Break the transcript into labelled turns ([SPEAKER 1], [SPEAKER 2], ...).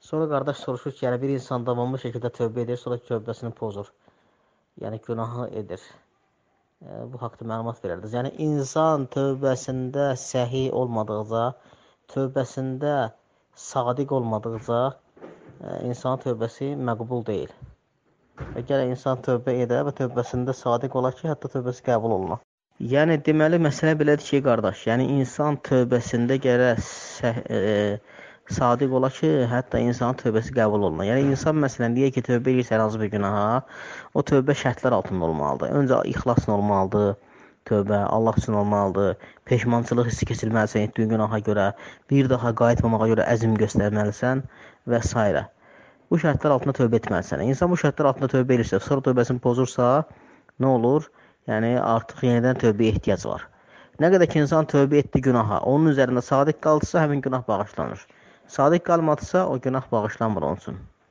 [SPEAKER 1] Sonra qardaş soruşur ki, yəni bir insan davamlı şəkildə tövbə edir, sonra tövbəsini pozur. Yəni günahı edir. Bu haqda məlumat verərdiniz. Yəni insan tövbəsində səhi olmadıqca, tövbəsində sadiq olmadıqca insanın tövbəsi məqbul deyil. Və gərək insan tövbə edə və tövbəsində sadiq ola ki, hətta tövbəsi qəbul oluna. Yəni deməli məsələ belədir ki, qardaş, yəni insan tövbəsində gərək sadiq ola ki, hətta insanın tövbəsi qəbul oluna. Yəni insan məsələn deyək ki, tövbə edirsə hər hansı bir günaha, o tövbə şərtlər altında olmalıdır. Öncə ixlasla olmalıdır. Tövbə Allah üçün olmalıdır. Peşmançılıq hissi keçirməlisən etdiyin günaha görə, bir daha qayıtmamağa görə əzm göstərməlisən və s. Bu şərtlər altında tövbə etməlisən. İnsan bu şərtlər altında tövbə edirsə, sonra tövbəsini pozursa, nə olur? Yəni artıq yenidən tövbəyə ehtiyac var. Nə qədər ki insan tövbə etdi günaha, onun üzərində sadiq qalırsa, həmin günah bağışlanır. Sadiq qalmadısa, o günah bağışlanmır onun üçün.